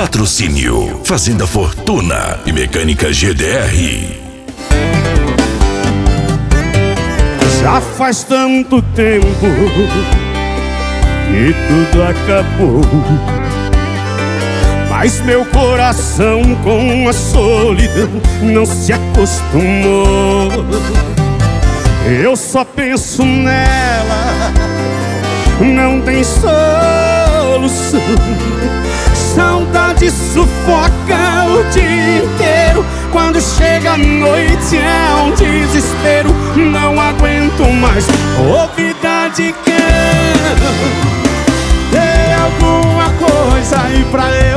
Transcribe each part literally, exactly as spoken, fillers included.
Patrocínio Fazenda Fortuna e Mecânica G D R. Já faz tanto tempo que tudo acabou, mas meu coração com a solidão não se acostumou. Eu só penso nela, não tem solução. Saudade sufoca o dia inteiro. Quando chega a noite é um desespero. Não aguento mais ouvir de cão. Tem alguma coisa aí pra eu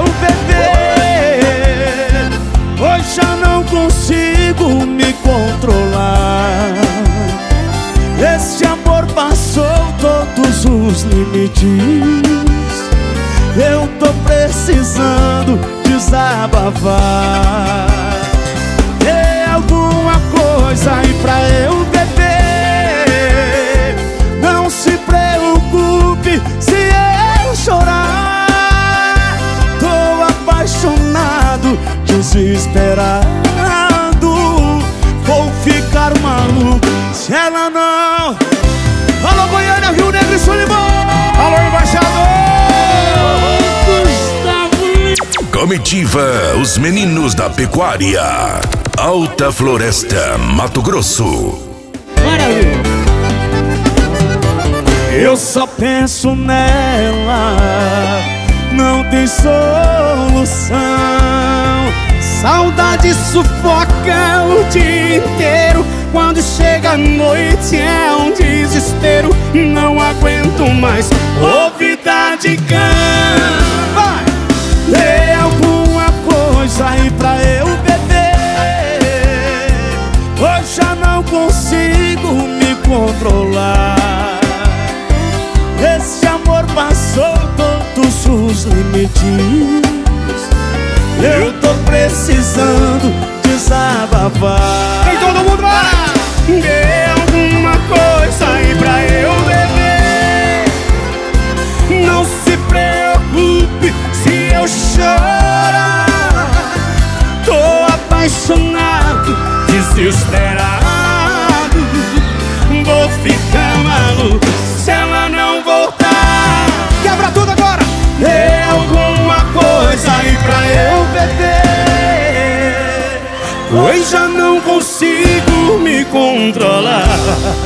beber? Hoje já não consigo me controlar. Esse amor passou todos os limites. Eu tô precisando desabafar. Tem alguma coisa aí pra eu beber? Não se preocupe se eu chorar. Tô apaixonado, desesperado. Vou ficar maluco se ela não... Alô, Goiânia, Rio Negro e Solimão. Alô, embaixador Comitiva Os Meninos da Pecuária, Alta Floresta, Mato Grosso. Maravilha. Eu só penso nela, não tem solução. Saudade sufoca o dia inteiro. Quando chega a noite é um desespero. Não aguento mais ouvir de cão. Vai! Tem alguma coisa aí pra eu beber? Hoje já não consigo me controlar. Esse amor passou todos os limites. Eu tô precisando desabafar. Tem todo mundo lá! Tem alguma coisa aí pra eu beber? Não se preocupe se eu chorar. Tô apaixonado, desesperado. Vou ficar maluco se ela não voltar. Quebra tudo agora! Tem alguma coisa aí pra eu beber? Pois já não consigo me controlar.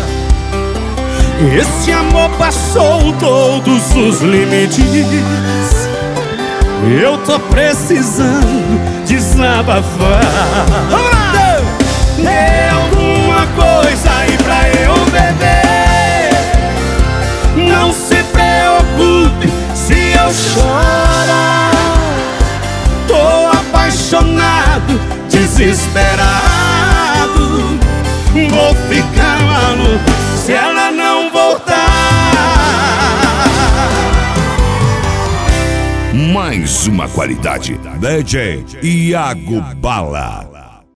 Esse amor passou todos os limites. Eu tô precisando desabafar. Vamos lá! Tem alguma coisa aí pra eu beber? Não se preocupe se eu chorar. Tô apaixonado, desesperado. Vou ficar maluco se ela não voltar. Mais uma qualidade. D J Iago Bala.